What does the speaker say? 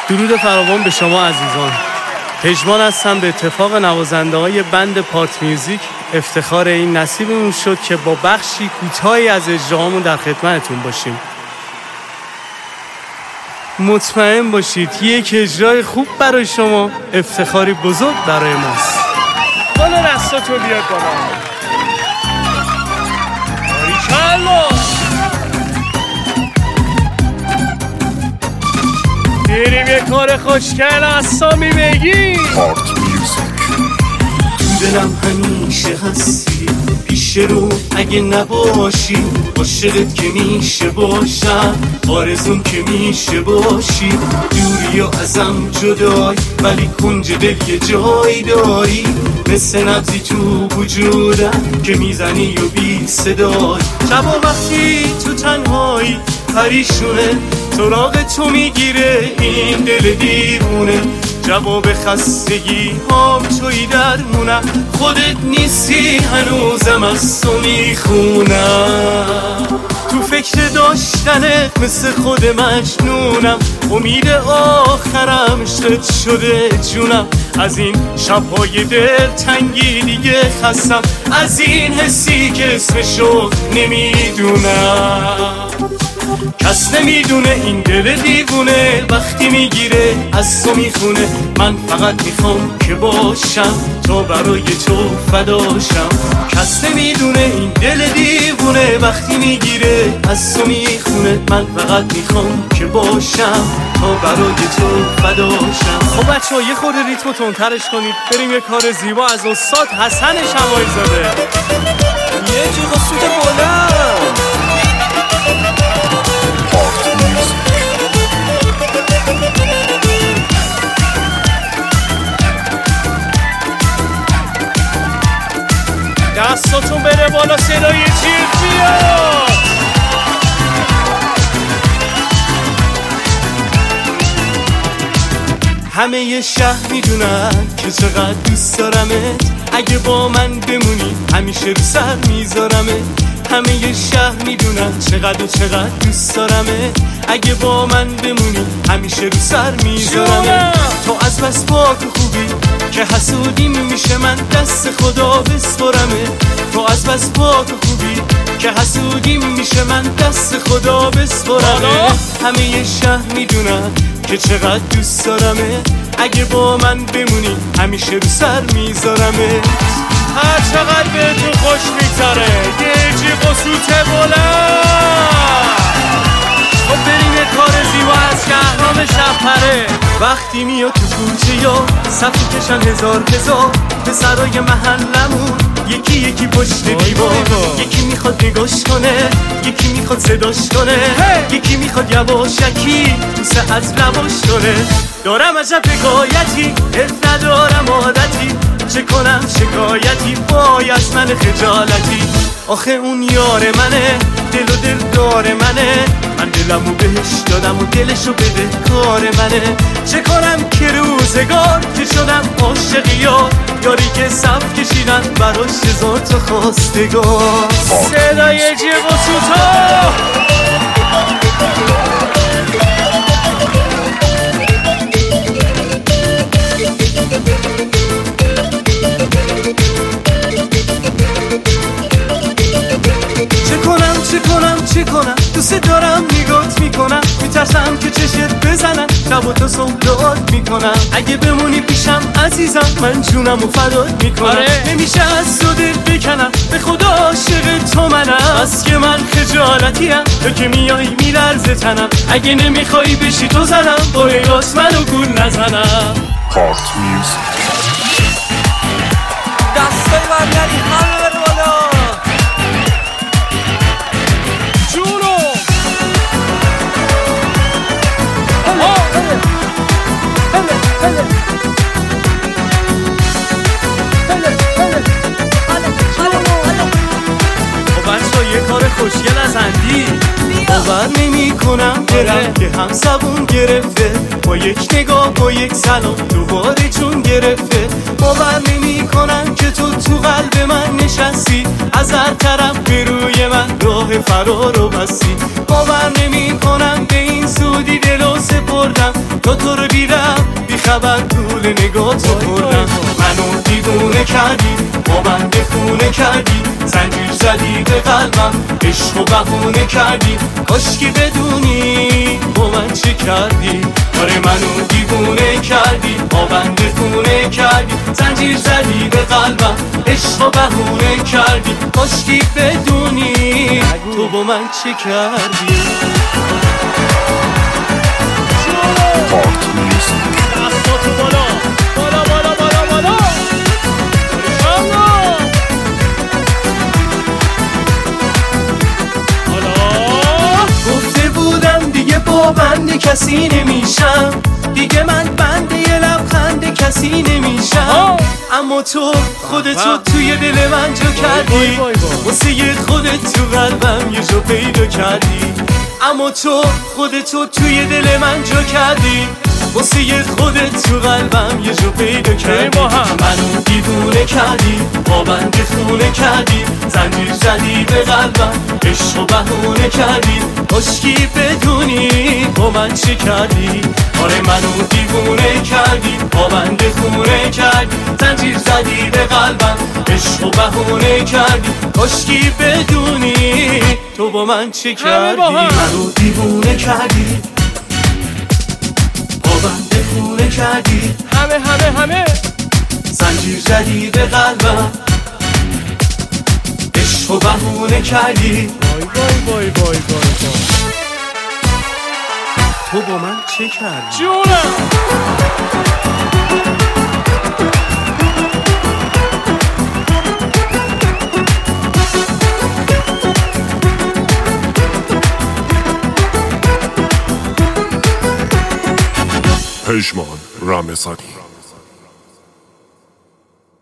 درود فراوان به شما عزیزان. پژمان هستم. به اتفاق نوازنده های بند پارت میوزیک افتخار این نصیبمون شد که با بخشی کوتاهی از اجراهامون در خدمتتون باشیم. مطمئن باشید یک اجرای خوب برای شما افتخاری بزرگ برای ماست. بالا دستاتو بیاد بالا. باریکالله. بریم یه کار خوشگل اسامی بگیم. پارت میوزیک. تو دلم همیشه هستی، پیش رو اگه نباشی، عاشقت که میشه باشم، آرزوم که میشه باشی، دوری و ازم جدای ولی کنج دل یه جایی داری، مثل نبضی تو وجودم که میزنی و بی صدای. شبا وقتی تو تنهایی پریشونه، سراغ تو میگیره این دل دیوونه، جواب خستگی هم توی درمونم، خودت نیستی هنوزم از تو میخونم، تو فکر داشتنت مثل خود مجنونم، امید آخرم عشقت شده جونم، از این شبهای دل تنگی دیگه خستم، از این حسی که اسمشو نمیدونم، کس نمیدونه این دل دیوونه وقتی میگیره از تو میخونه، من فقط میخوام که باشم تا برای تو فداشم، کس نمیدونه این دل دیوونه وقتی میگیره از تو میخونه، من فقط میخوام که باشم تا برای تو فداشم. خب بچه‌ها یه خورده ریتمو تندترش کنید، بریم یه کار زیبا از استاد حسن شماعی زاده. یه جیغ سوت بلند. دستاتون بره بالا، صدای جیغ بیاد. همه یه شهر میدونن که چقدر دوست دارمت، اگه با من بمونی همیشه رو سر میذارمت، همه یه شهر میدونن چقدر و چقدر دوست دارمت، اگه با من بمونی همیشه رو سر میذارمت، تو از بس پاک و خوبی که حسودیم میشه من دست خدا بسپرمت، تو از بس پاک و خوبی که حسودیم میشه من دست خدا بسپرمت، همه یه شهر میدونن که چقدر دوست دارمت، اگه با من بمونی همیشه رو سر میذارمت، هر چقدر به تو خوش میگذره یه جیغ و سوت بلند. خب بریم یه کار زیبا از شهرام شبپره. وقتی میاد تو کوچه یا صفی کشن هزار پسرای محلمون، یکی یکی پشت دیوار، یکی میخواد نگاش کنه، یکی میخواد صداش کنه، یکی میخواد یواشکی بوسه از لباش کنه، دارم عجب حکایتی، حرف ندارم عادتی، چه کنم شکایتی، وای از من خجالتی، آخه اون یار منه، دل و دل دار منه، من دلمو بهش دادم و دلشو بده کار منه، چه کنم که روزگار که شدم عاشق یاری که صف کشیدن براش هزار تا خواستگار. صدای جیغ و سوتا. چه کنم دوست دارم نگات میکنم، میترسم که چشت بزنم شب و تا صبح دعات میکنم، اگه بمونی پیشم عزیزم من جونم و فدات میکنم، نمیشه از تو دل بکنم، به خدا عاشق تو منم، بس که من خجالتیم، تو که میای میلرزه تنم، اگه نمیخوای بشی تو زنم با ایراس منو گول نزنم. پارت میوزیک. دستای برگردی همه بره بالا. خوشگل از اندی باور نمی کنم دلم که هم زبون گرفته، با یک نگاه با یک سلام دوباره جون گرفته. باور نمی کنم که تو قلب من نشستی، از هر طرف به روی من راه فرار رو بستی. باور نمی کنم به این زودی دلو سپردم، تو رو دیدم بی خبر طول نگاهتو بردم. منو دیوونه کردی، با من خونه کردی، زنجیر زدی به قلبم، عشق و بهونه کردی. کاشکی بدونی با من چه کردی، آره منو دیوونه کردی، با بنده خونه کردی، زنجیر زدی به قلبم، عشق و بهونه کردی. کاشکی بدونی تو با من چه کردی. Heart Music. دستاتو بالا بالا بالا بالا بالا گفته بودم دیگه با بنده کسی نمیشم، دیگه من بنده یه لبخند کسی نمیشم. اما تو خودتو توی دل من جا کردی، واسه خودت تو قلبم یه جا پیدا کردی. اما تو خودتو توی دل من جا کردی، واسه خودت تو قلبم یه جا پیدا کردی. منو دیوونه کردی، با بنده خونه کردی، زنجیر زدی به قلبم، عشق و بهونه کردی. کاشکی بدونی با من چه کردی، آره منو دیوونه کردی، با بنده خونه کردی، زنجیر زدی به قلبم، عشق و بهونه کردی. کاشکی بدونی تو با من چه کردی. منو دیوونه کردی، با بنده خونه کردی، همه زنجیر زدی به قلبم، عشق و بهونه کردی. وای تو با من چه کردی؟ جونم. پژمان رمضانی.